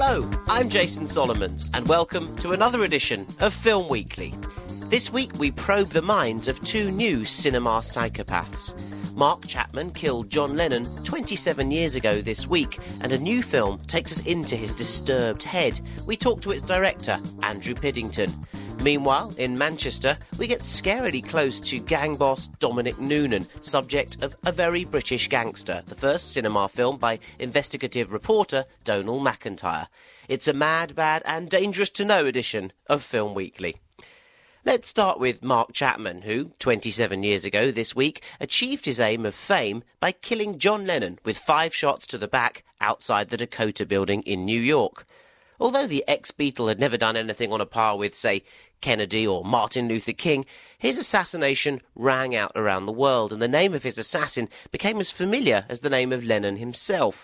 Hello, I'm Jason Solomons, and welcome to another edition of Film Weekly. This week we probe the minds of two new cinema psychopaths. Mark Chapman killed John Lennon 27 years ago this week, and a new film takes us into his disturbed head. We talk to its director, Andrew Piddington. Meanwhile, in Manchester, we get scarily close to gang boss Dominic Noonan, subject of A Very British Gangster, the first cinema film by investigative reporter Donal McIntyre. It's a mad, bad and dangerous to know edition of Film Weekly. Let's start with Mark Chapman, who, 27 years ago this week, achieved his aim of fame by killing John Lennon with 5 shots to the back outside the Dakota Building in New York. Although the ex-Beatle had never done anything on a par with, say, Kennedy or Martin Luther King, his assassination rang out around the world, and the name of his assassin became as familiar as the name of Lennon himself.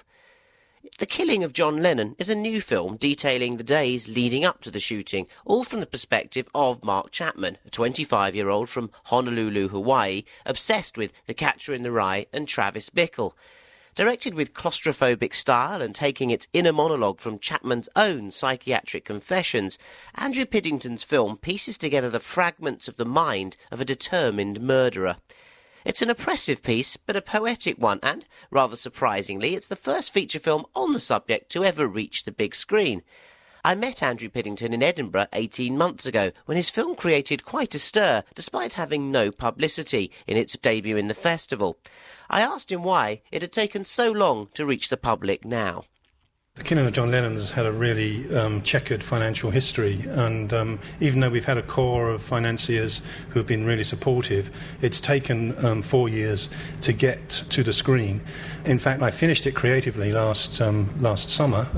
The Killing of John Lennon is a new film detailing the days leading up to the shooting, all from the perspective of Mark Chapman, a 25-year-old from Honolulu, Hawaii, obsessed with The Catcher in the Rye and Travis Bickle. Directed with claustrophobic style and taking its inner monologue from Chapman's own psychiatric confessions, Andrew Piddington's film pieces together the fragments of the mind of a determined murderer. It's an oppressive piece, but a poetic one, and, rather surprisingly, it's the first feature film on the subject to ever reach the big screen. I met Andrew Piddington in Edinburgh 18 months ago, when his film created quite a stir, despite having no publicity in its debut in the festival. I asked him why it had taken so long to reach the public now. The Killing of John Lennon has had a really checkered financial history, and even though we've had a core of financiers who have been really supportive, it's taken 4 years to get to the screen. In fact, I finished it creatively last summer,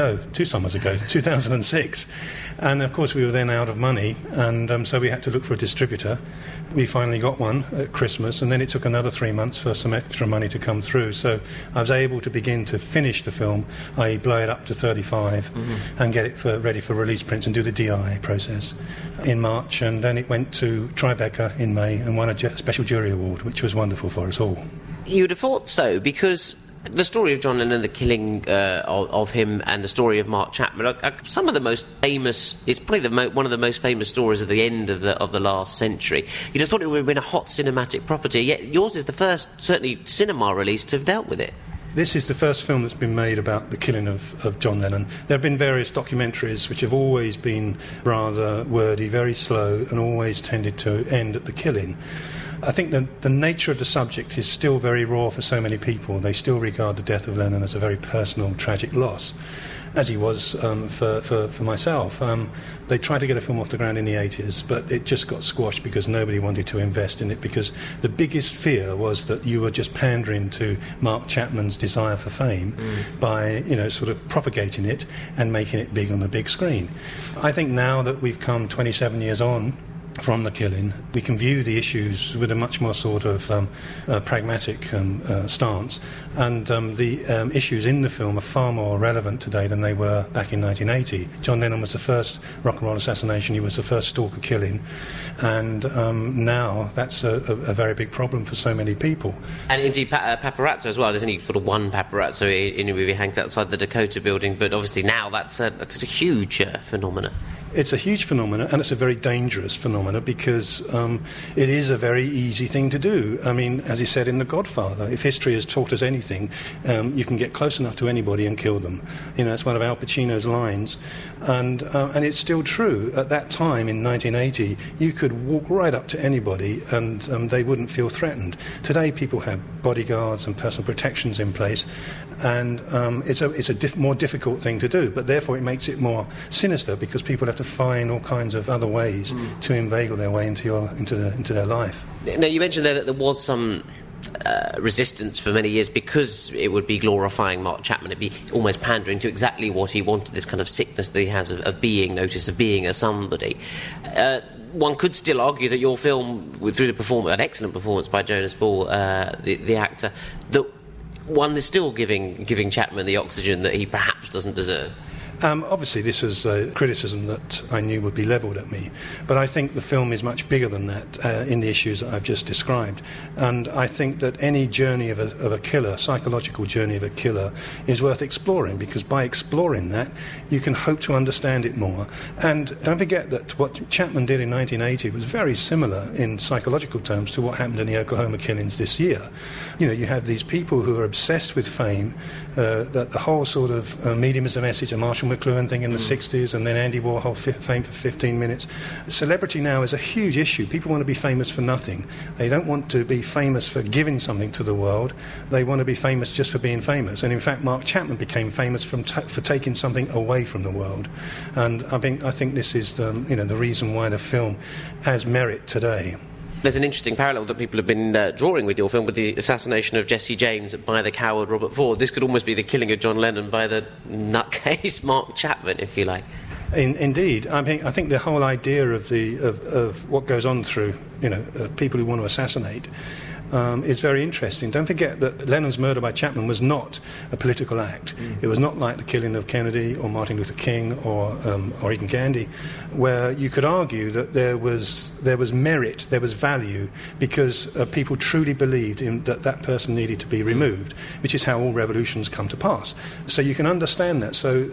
2 summers ago, 2006, and of course we were then out of money, and so we had to look for a distributor. We finally got one at Christmas, and then it took another 3 months for some extra money to come through, so I was able to begin to finish the film, i.e. blow it up to 35 and get it ready for release prints and do the DI process in March, and then it went to Tribeca in May and won a special jury award, which was wonderful for us all. You'd have thought so, because the story of John Lennon, the killing of him, and the story of Mark Chapman are some of the most famous. It's probably one of the most famous stories of the end of the last century. You'd have thought it would have been a hot cinematic property, yet yours is the first, certainly, cinema release to have dealt with it. This is the first film that's been made about the killing of John Lennon. There have been various documentaries which have always been rather wordy, very slow, and always tended to end at the killing. I think the nature of the subject is still very raw for so many people. They still regard the death of Lennon as a very personal, tragic loss, as he was for myself. They tried to get a film off the ground in the 80s, but it just got squashed because nobody wanted to invest in it, because the biggest fear was that you were just pandering to Mark Chapman's desire for fame by, sort of propagating it and making it big on the big screen. I think now that we've come 27 years on from the killing, we can view the issues with a much more sort of pragmatic stance, and the issues in the film are far more relevant today than they were back in 1980. John Lennon was the first rock and roll assassination, he was the first stalker killing, and now that's a very big problem for so many people. And indeed paparazzo as well. There's only sort of one paparazzo in the movie, hangs outside the Dakota Building, but obviously now that's a huge phenomenon. It's a huge phenomenon, and it's a very dangerous phenomenon, because it is a very easy thing to do. I mean, as he said in The Godfather, if history has taught us anything, you can get close enough to anybody and kill them. It's one of Al Pacino's lines, and it's still true. At that time, in 1980, you could walk right up to anybody and they wouldn't feel threatened. Today, people have bodyguards and personal protections in place, and it's a more difficult thing to do, but therefore it makes it more sinister, because people have to find all kinds of other ways to inveigle their way into their life. Now, you mentioned there that there was some resistance for many years because it would be glorifying Mark Chapman. It'd be almost pandering to exactly what he wanted, this kind of sickness that he has of being noticed, of being a somebody. One could still argue that your film, through an excellent performance by Jonas Ball, the actor, that one is still giving Chapman the oxygen that he perhaps doesn't deserve. Obviously, this was a criticism that I knew would be levelled at me, but I think the film is much bigger than that in the issues that I've just described. And I think that any journey of a killer, psychological journey of a killer, is worth exploring, because by exploring that, you can hope to understand it more. And don't forget that what Chapman did in 1980 was very similar in psychological terms to what happened in the Oklahoma killings this year. You know, you have these people who are obsessed with fame, that the whole sort of medium is a message, a Marshall McLuhan thing in the 60s, and then Andy Warhol, fame for 15 minutes. Celebrity now is a huge issue. People want to be famous for nothing. They don't want to be famous for giving something to the world. They want to be famous just for being famous. And in fact, Mark Chapman became famous for taking something away from the world. And I think this is the reason why the film has merit today. There's an interesting parallel that people have been drawing with your film, with the assassination of Jesse James by the coward Robert Ford. This could almost be the killing of John Lennon by the nutcase Mark Chapman, if you like. Indeed, I think the whole idea of what goes on through people who want to assassinate is very interesting. Don't forget that Lennon's murder by Chapman was not a political act. It was not like the killing of Kennedy or Martin Luther King or even Gandhi, where you could argue that there was merit, there was value, because people truly believed that person needed to be removed, which is how all revolutions come to pass. So you can understand that. So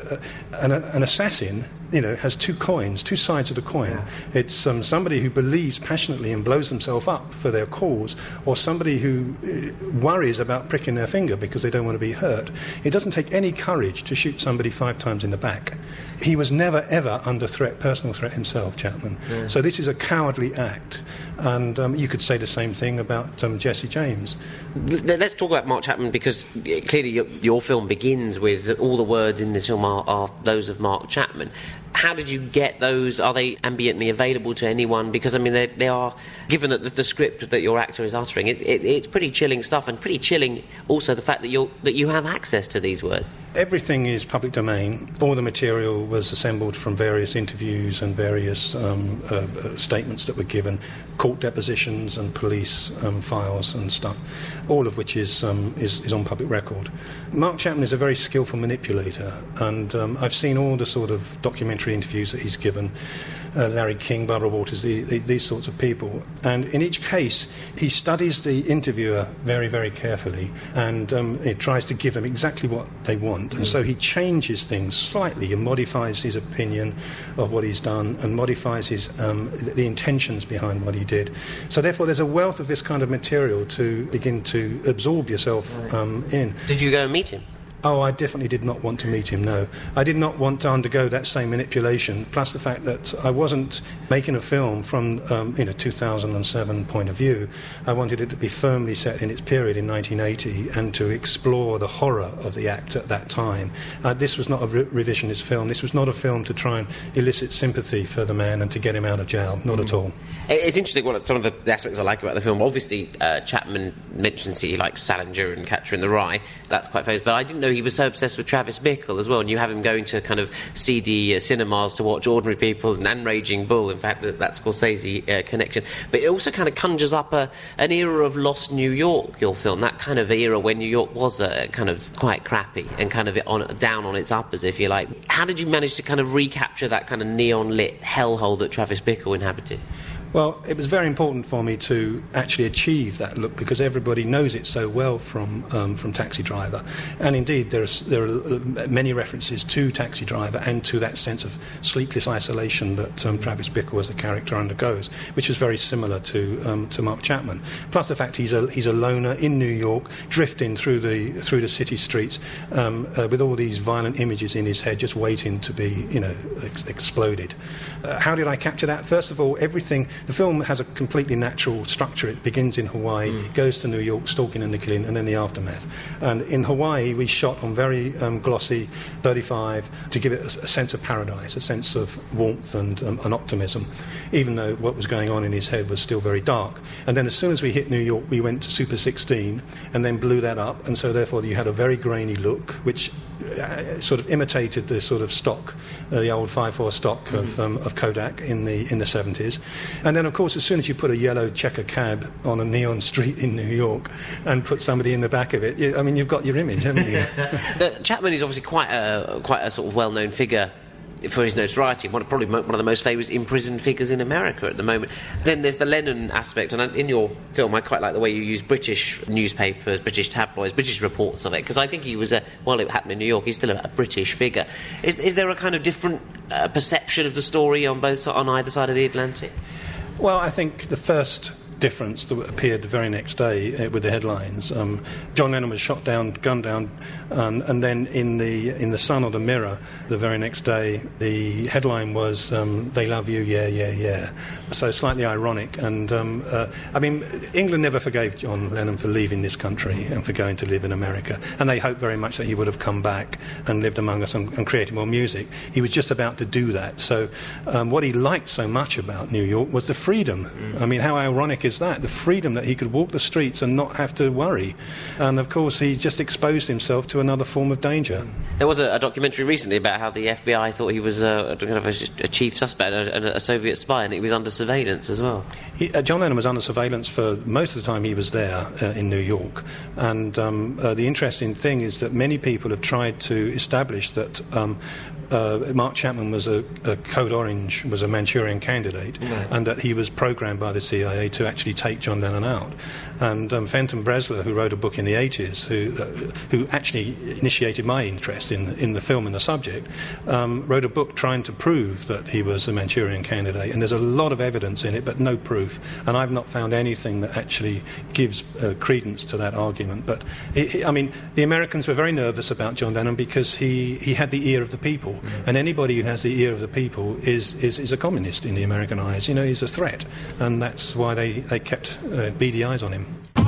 an assassin has two sides of the coin. Yeah. It's somebody who believes passionately and blows themselves up for their cause, or somebody who worries about pricking their finger because they don't want to be hurt. It doesn't take any courage to shoot somebody 5 times in the back. He was never, ever under threat, personal threat himself, Chapman. Yeah. So this is a cowardly act. And you could say the same thing about Jesse James. Let's talk about Mark Chapman, because clearly your film begins with all the words in this film are those of Mark Chapman. How did you get those? Are they ambiently available to anyone? Because, I mean, they are, given that the script that your actor is uttering, it's pretty chilling stuff, and pretty chilling also the fact that you have access to these words. Everything is public domain. All the material was assembled from various interviews and various statements that were given, court depositions and police files and stuff, all of which is on public record. Mark Chapman is a very skillful manipulator, and I've seen all the sort of documentary interviews that he's given, Larry King, Barbara Walters, these sorts of people. And in each case, he studies the interviewer very, very carefully, and he tries to give them exactly what they want. And so he changes things slightly and modifies his opinion of what he's done, and modifies the intentions behind what he did. So therefore, there's a wealth of this kind of material to begin to absorb yourself in. Did you go and meet him? Oh, I definitely did not want to meet him, no. I did not want to undergo that same manipulation, plus the fact that I wasn't making a film from 2007 point of view. I wanted it to be firmly set in its period in 1980 and to explore the horror of the act at that time. This was not a revisionist film. This was not a film to try and elicit sympathy for the man and to get him out of jail, not at all. It's interesting some of the aspects I like about the film. Obviously, Chapman mentions he likes Salinger and Catcher in the Rye. That's quite famous, but I didn't know he was so obsessed with Travis Bickle as well, and you have him going to kind of seedy cinemas to watch Ordinary People and Raging Bull. In fact, that Scorsese connection. But it also kind of conjures up an era of lost New York, your film, that kind of era when New York was kind of quite crappy and kind of down on its uppers, if you like. How did you manage to kind of recapture that kind of neon-lit hellhole that Travis Bickle inhabited? Well, it was very important for me to actually achieve that look, because everybody knows it so well from Taxi Driver, and indeed there are many references to Taxi Driver and to that sense of sleepless isolation that Travis Bickle as a character undergoes, which was very similar to Mark Chapman. Plus the fact he's a loner in New York, drifting through the city streets with all these violent images in his head, just waiting to be exploded. How did I capture that? First of all, the film has a completely natural structure. It begins in Hawaii, goes to New York, stalking and the killing, and then the aftermath. And in Hawaii, we shot on very glossy 35 to give it a sense of paradise, a sense of warmth and optimism, even though what was going on in his head was still very dark. And then as soon as we hit New York, we went to Super 16 and then blew that up, and so therefore you had a very grainy look, which sort of imitated the sort of stock, the old 5.4 stock of Kodak in the 70s. And then, of course, as soon as you put a yellow checker cab on a neon street in New York and put somebody in the back of it, you've got your image, haven't you? Chapman is obviously quite a sort of well-known figure for his notoriety, probably one of the most famous imprisoned figures in America at the moment. Then there's the Lennon aspect, and in your film I quite like the way you use British newspapers, British tabloids, British reports of it, because I think he was, while it happened in New York, he's still a British figure. Is there a kind of different perception of the story on either side of the Atlantic? Well, I think the first difference that appeared the very next day with the headlines. John Lennon was shot down, gunned down, and then in the Sun or the Mirror the very next day, the headline was "They love you, yeah, yeah, yeah." So slightly ironic. And England never forgave John Lennon for leaving this country and for going to live in America, and they hoped very much that he would have come back and lived among us and created more music. He was just about to do that. So what he liked so much about New York was the freedom. I mean, how ironic is that? The freedom that he could walk the streets and not have to worry. And of course he just exposed himself to another form of danger. There was a documentary recently about how the FBI thought he was a chief suspect, a Soviet spy, and he was under surveillance as well. John Lennon was under surveillance for most of the time he was there in New York. And the interesting thing is that many people have tried to establish that Mark Chapman was a Code Orange, was a Manchurian candidate, right, and that he was programmed by the CIA to actually take John Lennon out. And Fenton Bresler, who wrote a book in the 80s, who actually initiated my interest in the film and the subject, wrote a book trying to prove that he was a Manchurian candidate. And there's a lot of evidence in it, but no proof. And I've not found anything that actually gives credence to that argument. But, the Americans were very nervous about John Lennon because he had the ear of the people. And anybody who has the ear of the people is a communist in the American eyes. He's a threat. And that's why they kept beady eyes on him.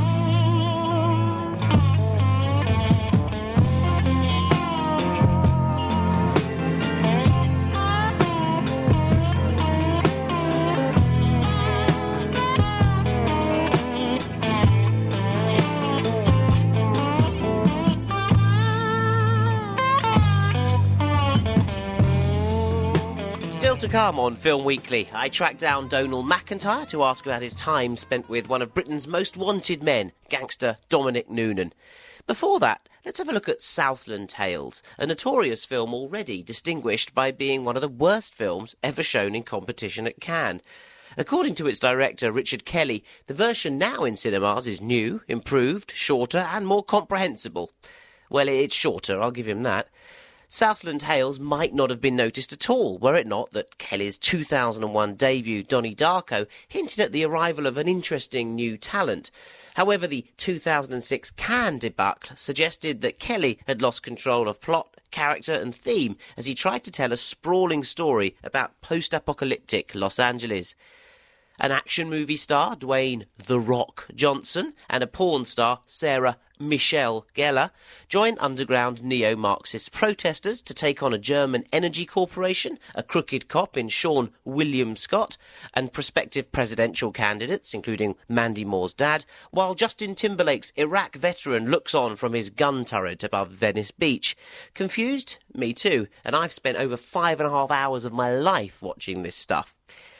To come on Film Weekly, I tracked down Donal McIntyre to ask about his time spent with one of Britain's most wanted men, gangster Dominic Noonan. Before that, let's have a look at Southland Tales, a notorious film already distinguished by being one of the worst films ever shown in competition at Cannes. According to its director, Richard Kelly, the version now in cinemas is new, improved, shorter and more comprehensible. Well, it's shorter, I'll give him that. Southland Tales might not have been noticed at all, were it not that Kelly's 2001 debut, Donnie Darko, hinted at the arrival of an interesting new talent. However, the 2006 Cannes debacle suggested that Kelly had lost control of plot, character and theme as he tried to tell a sprawling story about post-apocalyptic Los Angeles. An action movie star, Dwayne "The Rock" Johnson, and a porn star, Sarah Michelle Gellar, joined underground neo-Marxist protesters to take on a German energy corporation, a crooked cop in Sean William Scott, and prospective presidential candidates, including Mandy Moore's dad, while Justin Timberlake's Iraq veteran looks on from his gun turret above Venice Beach. Confused? Me too, and I've spent over 5.5 hours of my life watching this stuff.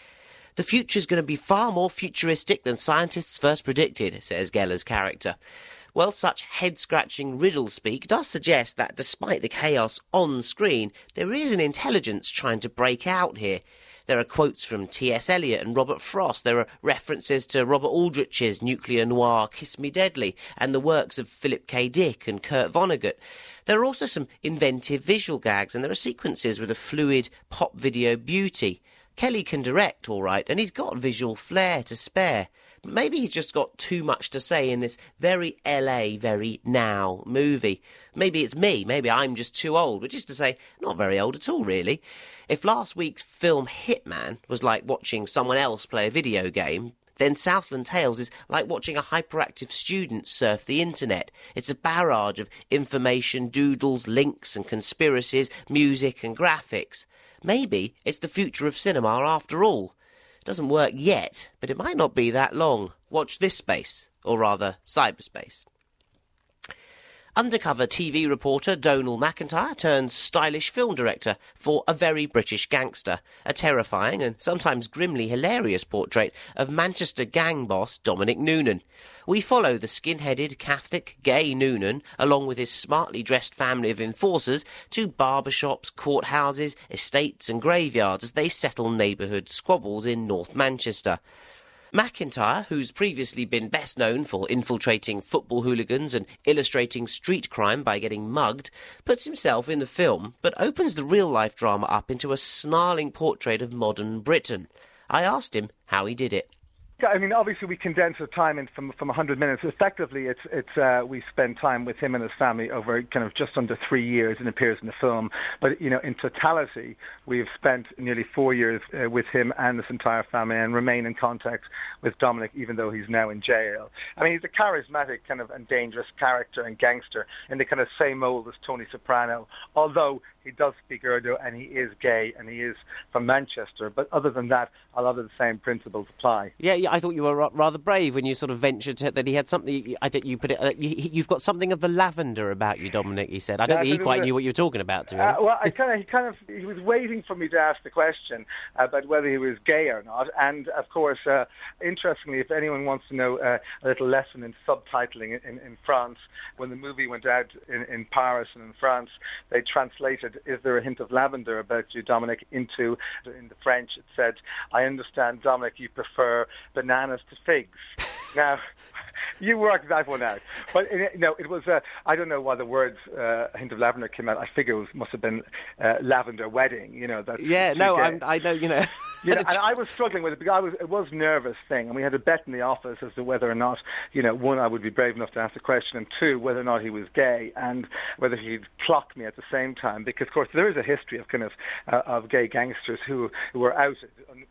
The future's going to be far more futuristic than scientists first predicted, says Gellar's character. Well, such head-scratching riddle speak does suggest that despite the chaos on screen, there is an intelligence trying to break out here. There are quotes from T.S. Eliot and Robert Frost. There are references to Robert Aldrich's nuclear noir Kiss Me Deadly and the works of Philip K. Dick and Kurt Vonnegut. There are also some inventive visual gags, and there are sequences with a fluid pop video beauty. Kelly can direct, all right, and he's got visual flair to spare. But maybe he's just got too much to say in this very LA, very now movie. Maybe it's me, maybe I'm just too old, which is to say, not very old at all, really. If last week's film Hitman was like watching someone else play a video game, then Southland Tales is like watching a hyperactive student surf the internet. It's a barrage of information, doodles, links and conspiracies, music and graphics. Maybe it's the future of cinema after all. It doesn't work yet, but it might not be that long. Watch this space, or rather cyberspace. Undercover TV reporter Donal McIntyre turns stylish film director for A Very British Gangster, a terrifying and sometimes grimly hilarious portrait of Manchester gang boss Dominic Noonan. We follow the skin-headed Catholic gay Noonan, along with his smartly dressed family of enforcers, to barbershops, courthouses, estates and graveyards as they settle neighbourhood squabbles in North Manchester. McIntyre, who's previously been best known for infiltrating football hooligans and illustrating street crime by getting mugged, puts himself in the film, but opens the real-life drama up into a snarling portrait of modern Britain. I asked him how he did it. I mean, obviously we condense the time in from 100 minutes. Effectively, we spend time with him and his family over kind of just under 3 years, and appears in the film. But in totality, we've spent nearly 4 years with him and his entire family, and remain in contact with Dominic, even though he's now in jail. I mean, he's a charismatic kind of and dangerous character and gangster in the kind of same mold as Tony Soprano, although he does speak Urdu and he is gay and he is from Manchester. But other than that, a lot of the same principles apply. Yeah, I thought you were rather brave when you sort of ventured that he had something. You put it. You've got something of the lavender about you, Dominic. He said. I don't think he quite knew what you were talking about. Well, he was waiting for me to ask the question about whether he was gay or not. And of course, interestingly, if anyone wants to know a little lesson in subtitling in France, when the movie went out in Paris and in France, they translated "Is there a hint of lavender about you, Dominic?" in the French. It said, "I understand, Dominic, you prefer bananas to figs." Now, you worked that one out. But it was, I don't know why the words "a hint of lavender" came out. I figure it must have been lavender wedding, That's I know, and I was struggling with it because it was a nervous thing, and we had a bet in the office as to whether or not, one, I would be brave enough to ask the question, and two, whether or not he was gay, and whether he'd clock me at the same time. Because, of course, there is a history of kind of gay gangsters who were outed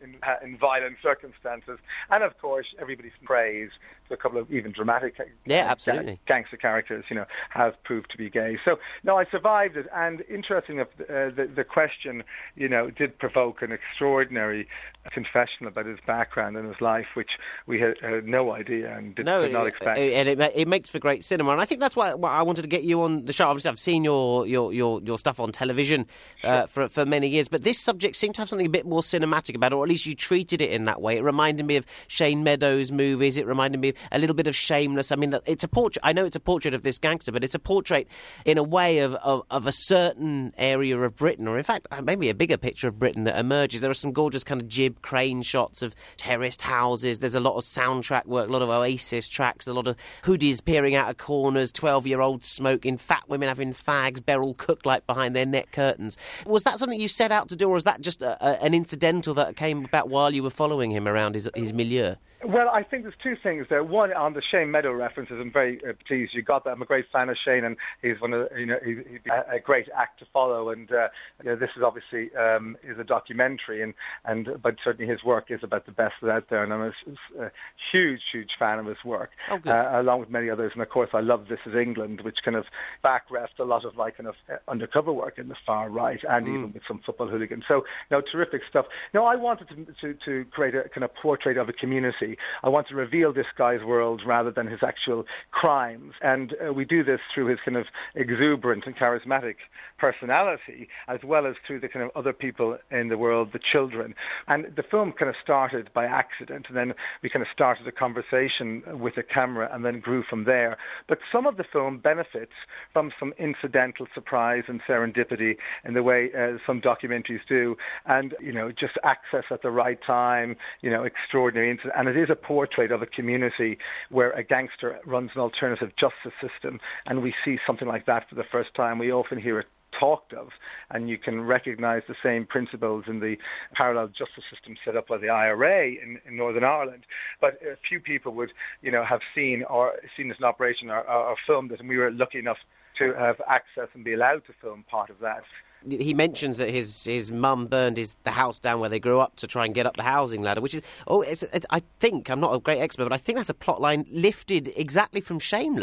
in violent circumstances, and of course, everybody's praise to a couple of even dramatic absolutely. Gangster characters, have proved to be gay. So, no, I survived it, and interesting enough, the question, did provoke an extraordinary confession about his background and his life, which we had no idea and did not expect. And it makes for great cinema, and I think that's why I wanted to get you on the show. Obviously, I've seen your stuff on television for many years, but this subject seemed to have something a bit more cinematic about it, or at least you treated it in that way. It reminded me of Shane Meadows' movies. It reminded me of a little bit of Shameless. I mean, it's a portrait. I know it's a portrait of this gangster, but it's a portrait in a way of a certain area of Britain, or in fact, maybe a bigger picture of Britain that emerges. There are some gorgeous kind of jib crane shots of terraced houses. There's a lot of soundtrack work, a lot of Oasis tracks, a lot of hoodies peering out of corners, 12-year-olds smoking, fat women having fags, Beryl Cook light behind their net curtains. Was that something you set out to do, or was that just an incidental that came about while you were following him around his milieu? Well, I think there's two things there. One, on the Shane Meadows references, I'm very pleased you got that. I'm a great fan of Shane, and he's one of he's a great act to follow. And this is obviously is a documentary, but certainly his work is about the best out there, and I'm a huge fan of his work, along with many others. And of course, I love This Is England, which kind of backrest a lot of kind of undercover work in the far right, and even with some football hooligans. So, terrific stuff. No, I wanted to create a kind of portrait of a community. I want to reveal this guy's world rather than his actual crimes. And we do this through his kind of exuberant and charismatic personality, as well as through the kind of other people in the world, the children. And the film kind of started by accident, and then we kind of started a conversation with the camera and then grew from there. But some of the film benefits from some incidental surprise and serendipity in the way some documentaries do, and, just access at the right time, extraordinary incident. And it is a portrait of a community where a gangster runs an alternative justice system, and we see something like that for the first time. We often hear it talked of, and you can recognize the same principles in the parallel justice system set up by the IRA in Northern Ireland. But a few people would, have seen this in operation or filmed it, and we were lucky enough to have access and be allowed to film part of that. He mentions that his mum burned the house down where they grew up to try and get up the housing ladder, which is, I think, I'm not a great expert, but I think that's a plot line lifted exactly from Shameless.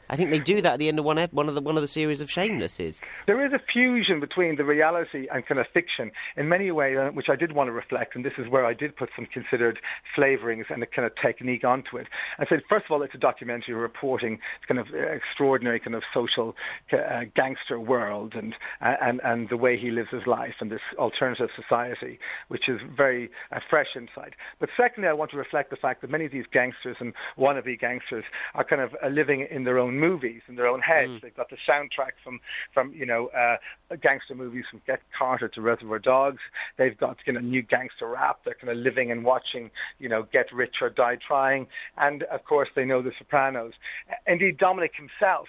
I think they do that at the end of one of the series of Shamelesses. There is a fusion between the reality and kind of fiction in many ways, which I did want to reflect, and this is where I did put some considered flavourings and a kind of technique onto it. I said, first of all, it's a documentary reporting kind of extraordinary kind of social gangster world and the way he lives his life and this alternative society, which is very fresh insight. But secondly, I want to reflect the fact that many of these gangsters and wannabe gangsters are kind of living in their own movies, in their own heads. They've got the soundtrack from gangster movies from Get Carter to Reservoir Dogs. They've got kind of new gangster rap. They're kind of living and watching, Get Rich or Die Trying. And, of course, they know The Sopranos. Indeed, Dominic himself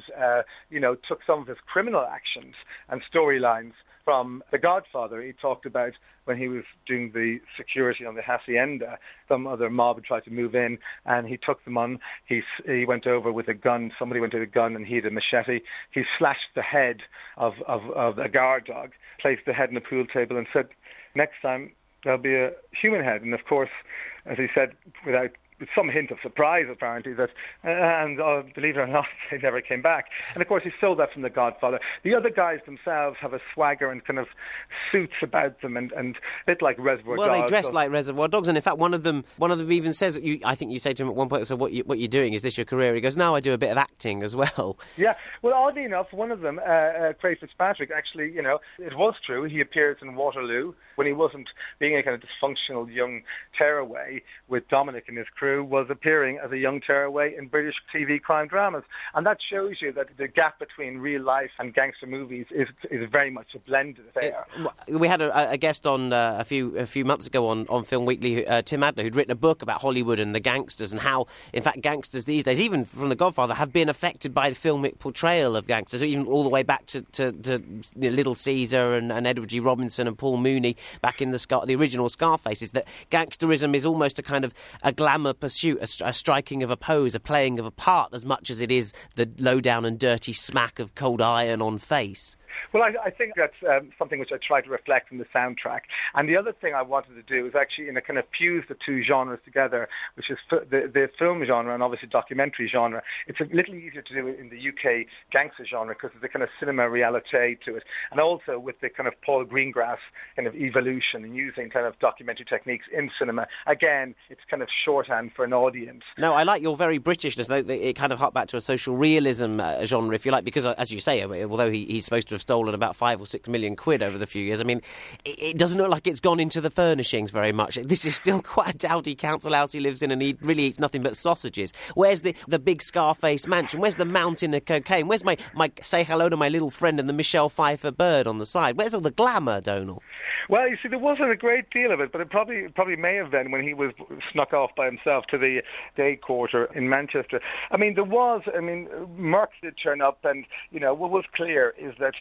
took some of his criminal actions and storylines from The Godfather. He talked about when he was doing the security on the Hacienda, some other mob had tried to move in, and he took them on. He went over with a gun. Somebody went with a gun, and he had a machete. He slashed the head of a guard dog, placed the head on the pool table, and said, next time there'll be a human head. And, of course, as he said, with some hint of surprise, apparently, that, believe it or not, they never came back. And, of course, he stole that from The Godfather. The other guys themselves have a swagger and kind of suits about them, and a bit like Reservoir Dogs. Well, they dress like Reservoir Dogs, and in fact, one of them even says, I think you say to him at one point, so what you're doing, is this your career? He goes, no, I do a bit of acting as well. Yeah, well, oddly enough, one of them, Craig Fitzpatrick, actually, it was true. He appears in Waterloo when he wasn't being a kind of dysfunctional young tearaway with Dominic and his crew, was appearing as a young tearaway in British TV crime dramas. And that shows you that the gap between real life and gangster movies is very much a blended affair. We had a guest on a few months ago on Film Weekly, Tim Adler, who'd written a book about Hollywood and the gangsters, and how, in fact, gangsters these days, even from The Godfather, have been affected by the filmic portrayal of gangsters, even all the way back to Little Caesar and Edward G. Robinson and Paul Mooney back in the original Scarface, is that gangsterism is almost a kind of a glamour pursuit, a striking of a pose, a playing of a part, as much as it is the low-down and dirty smack of cold iron on face. Well, I think that's something which I try to reflect in the soundtrack. And the other thing I wanted to do is actually kind of fuse the two genres together, which is the film genre and obviously documentary genre. It's a little easier to do in the UK gangster genre because there's a kind of cinema realite to it. And also with the kind of Paul Greengrass kind of evolution and using kind of documentary techniques in cinema. Again, it's kind of shorthand for an audience. No, I like your very Britishness. It kind of hark back to a social realism genre, if you like, because, as you say, although he's supposed to have stolen about 5 or 6 million quid over the few years. I mean, it doesn't look like it's gone into the furnishings very much. This is still quite a dowdy council house he lives in, and he really eats nothing but sausages. Where's the big Scarface mansion? Where's the mountain of cocaine? Where's my say hello to my little friend and the Michelle Pfeiffer bird on the side? Where's all the glamour, Donal? Well, you see, there wasn't a great deal of it, but it probably may have been when he was snuck off by himself to the day quarter in Manchester. I mean, Merck did turn up, and what was clear is that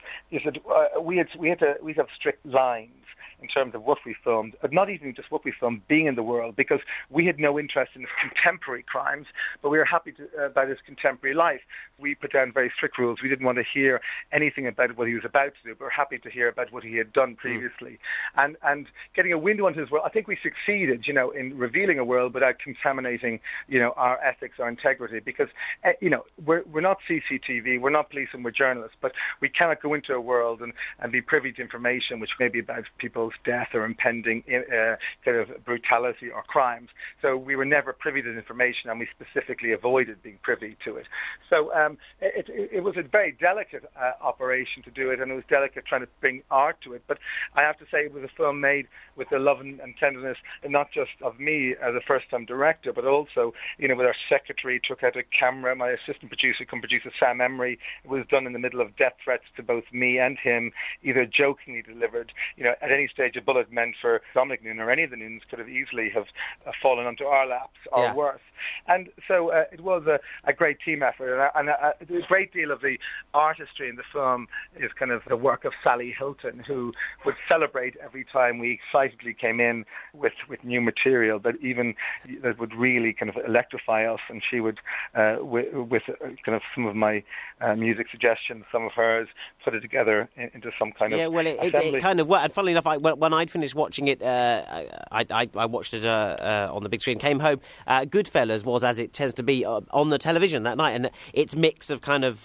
we had to have strict lines in terms of what we filmed, but not even just what we filmed, being in the world, because we had no interest in his contemporary crimes, but we were happy about his contemporary life. We put down very strict rules. We didn't want to hear anything about what he was about to do, but we're happy to hear about what he had done previously. And getting a window onto his world, I think we succeeded, in revealing a world without contaminating, our ethics, our integrity, because, we're not CCTV, we're not police and we're journalists, but we cannot go into a world and be privy to information which may be about people's death or impending kind of brutality or crimes. So we were never privy to the information, and we specifically avoided being privy to it. So it was a very delicate operation to do it, and it was delicate trying to bring art to it. But I have to say it was a film made with the love and tenderness, and not just of me as a first-time director, but also, with our secretary, took out a camera, my assistant producer, producer Sam Emery. It was done in the middle of death threats to both me and him, either jokingly delivered, at any stage a bullet meant for Dominic Noonan or any of the Noonans could have easily have fallen onto our laps or worse. And so it was a great team effort, and a great deal of the artistry in the film is kind of the work of Sally Hilton, who would celebrate every time we excitedly came in with new material that would really kind of electrify us, and she would, with kind of some of my music suggestions, some of hers, put it together into some kind of assembly. It kind of worked. And funnily enough, when I'd finished watching it, I watched it on the big screen, came home. Goodfellas was, as it tends to be, on the television that night, and its mix of kind of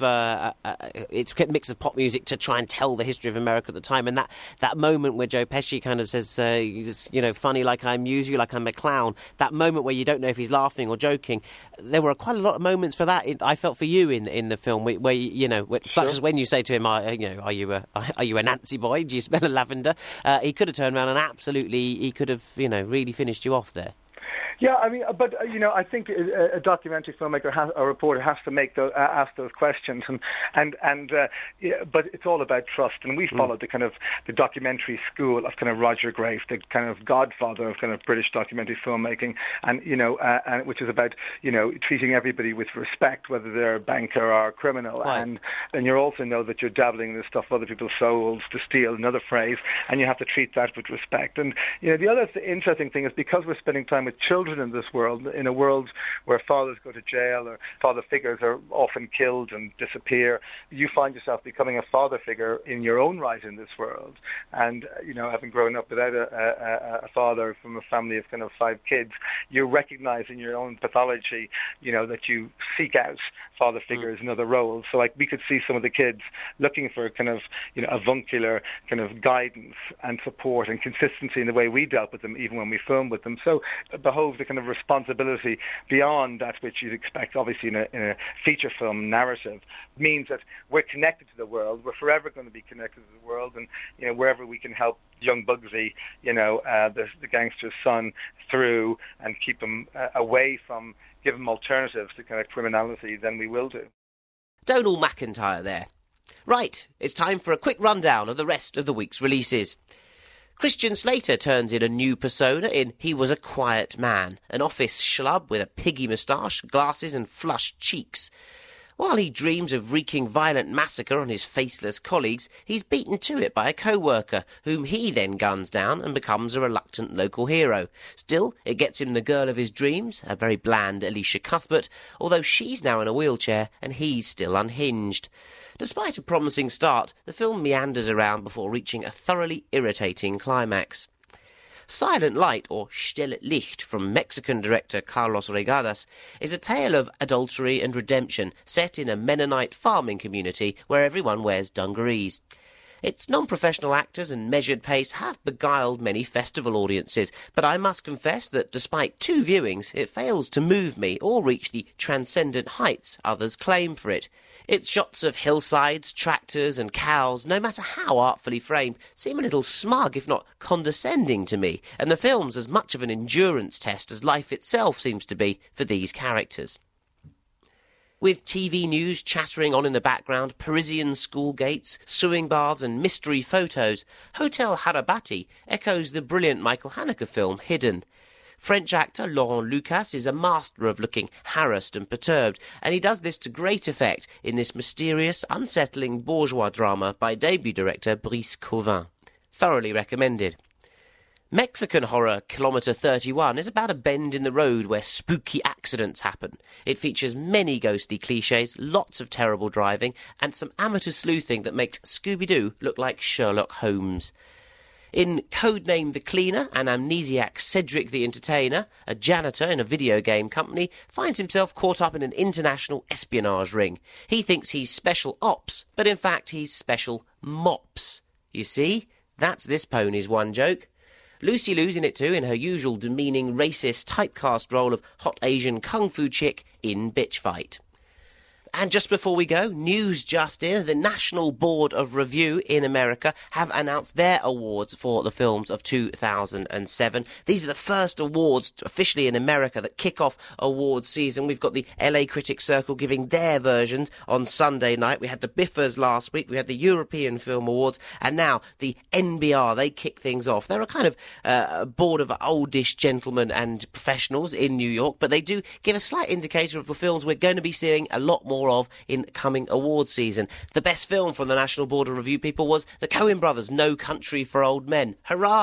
mix of pop music to try and tell the history of America at the time, and that moment where Joe Pesci kind of says, funny like I amuse you, like I'm a clown. That moment where you don't know if he's laughing or joking. There were quite a lot of moments for that. I felt for you in the film, where such as when you say to him, "Are you a Nancy boy? Do you smell a lavender?" He could have turned around and absolutely, really finished you off there. Yeah, I mean, but I think a documentary filmmaker a reporter has to ask those questions, but it's all about trust. And we followed the documentary school of kind of Roger Grace, the kind of godfather of kind of British documentary filmmaking, and which is about treating everybody with respect, whether they're a banker or a criminal, right. and you also know that you're dabbling in the stuff of other people's souls, to steal another phrase, and you have to treat that with respect. And the other interesting thing is, because we're spending time with children in this world, in a world where fathers go to jail or father figures are often killed and disappear, you find yourself becoming a father figure in your own right in this world. And, having grown up without a father from a family of kind of 5 kids, you recognize in your own pathology, that you seek out father figures in other roles. So we could see some of the kids looking for kind of, avuncular kind of guidance and support and consistency in the way we dealt with them, even when we filmed with them. So it behoves the kind of responsibility beyond that which you'd expect, obviously, in a feature film narrative, means that we're connected to the world. We're forever going to be connected to the world, and wherever we can help young Bugsy, the gangster's son, through and keep him away from, give him alternatives to kind of criminality, then we will do. Donal McIntyre there. Right, it's time for a quick rundown of the rest of the week's releases. Christian Slater turns in a new persona in He Was a Quiet Man, an office schlub with a piggy moustache, glasses and flushed cheeks. While he dreams of wreaking violent massacre on his faceless colleagues, he's beaten to it by a co-worker, whom he then guns down and becomes a reluctant local hero. Still, it gets him the girl of his dreams, a very bland Alicia Cuthbert, although she's now in a wheelchair and he's still unhinged. Despite a promising start, the film meanders around before reaching a thoroughly irritating climax. Silent Light, or Stilles Licht, from Mexican director Carlos Regadas, is a tale of adultery and redemption set in a Mennonite farming community where everyone wears dungarees. Its non-professional actors and measured pace have beguiled many festival audiences, but I must confess that despite 2 viewings, it fails to move me or reach the transcendent heights others claim for it. Its shots of hillsides, tractors and cows, no matter how artfully framed, seem a little smug, if not condescending to me, and the film's as much of an endurance test as life itself seems to be for these characters. With TV news chattering on in the background, Parisian school gates, sewing baths and mystery photos, Hotel Harabati echoes the brilliant Michael Haneke film Hidden. French actor Laurent Lucas is a master of looking harassed and perturbed, and he does this to great effect in this mysterious, unsettling bourgeois drama by debut director Brice Cauvin. Thoroughly recommended. Mexican horror Kilometre 31 is about a bend in the road where spooky accidents happen. It features many ghostly cliches, lots of terrible driving, and some amateur sleuthing that makes Scooby-Doo look like Sherlock Holmes. In Codename the Cleaner, an amnesiac Cedric the Entertainer, a janitor in a video game company, finds himself caught up in an international espionage ring. He thinks he's special ops, but in fact he's special mops. You see, that's this pony's one joke. Lucy Liu's in it too, in her usual demeaning, racist, typecast role of hot Asian kung fu chick in Bitch Fight. And just before we go, news just in, the National Board of Review in America have announced their awards for the films of 2007. These are the first awards officially in America that kick off awards season. We've got the LA Critics Circle giving their versions on Sunday night. We had the Biffers last week. We had the European Film Awards. And now the NBR, they kick things off. They're a kind of board of oldish gentlemen and professionals in New York, but they do give a slight indicator of the films we're going to be seeing a lot more of in coming awards season. The best film from the National Board of Review people was the Coen Brothers' No Country for Old Men. Hurrah!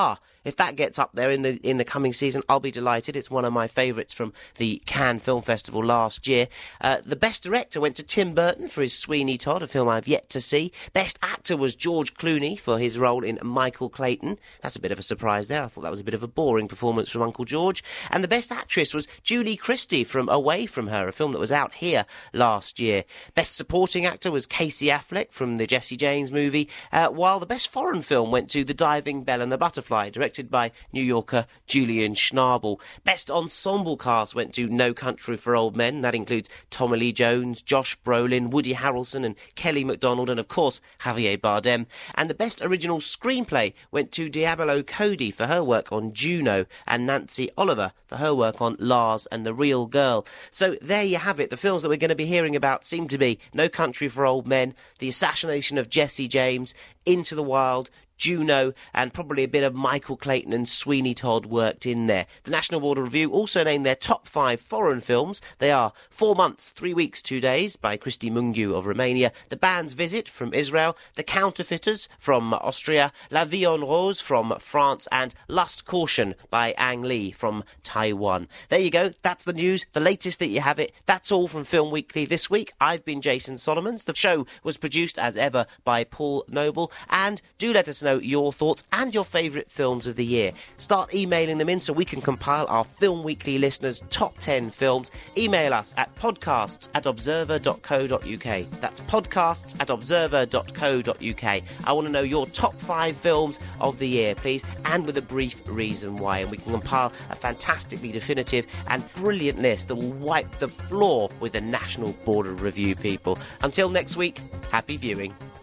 if that gets up there in the coming season, I'll be delighted. It's one of my favourites from the Cannes Film Festival last year. The Best Director went to Tim Burton for his Sweeney Todd, a film I've yet to see. Best Actor was George Clooney for his role in Michael Clayton. That's a bit of a surprise there. I thought that was a bit of a boring performance from Uncle George. And the Best Actress was Julie Christie from Away From Her, a film that was out here last year. Best Supporting Actor was Casey Affleck from the Jesse James movie, while the Best Foreign Film went to The Diving Bell and the Butterfly, directed by New Yorker Julian Schnabel. Best Ensemble Cast went to No Country for Old Men. That includes Tommy Lee Jones, Josh Brolin, Woody Harrelson and Kelly MacDonald, and of course Javier Bardem. And the Best Original Screenplay went to Diablo Cody for her work on Juno, and Nancy Oliver for her work on Lars and the Real Girl. So there you have it. The films that we're going to be hearing about seem to be No Country for Old Men, The Assassination of Jesse James, Into the Wild, Juno, and probably a bit of Michael Clayton and Sweeney Todd worked in there. The National Board of Review also named their top 5 foreign films. They are 4 Months, 3 Weeks, 2 Days by Cristi Mungiu of Romania, The Band's Visit from Israel, The Counterfeiters from Austria, La Vie en Rose from France, and Lust Caution by Ang Lee from Taiwan. There you go. That's the news, the latest that you have it. That's all from Film Weekly this week. I've been Jason Solomons. The show was produced as ever by Paul Noble, and do let us know your thoughts and your favourite films of the year. Start emailing them in so we can compile our Film Weekly listeners' top 10 films. Email us at podcasts@observer.co.uk. That's podcasts@observer.co.uk. I want to know your top 5 films of the year, please, and with a brief reason why, and we can compile a fantastically definitive and brilliant list that will wipe the floor with the National Board of Review people. Until next week, happy viewing.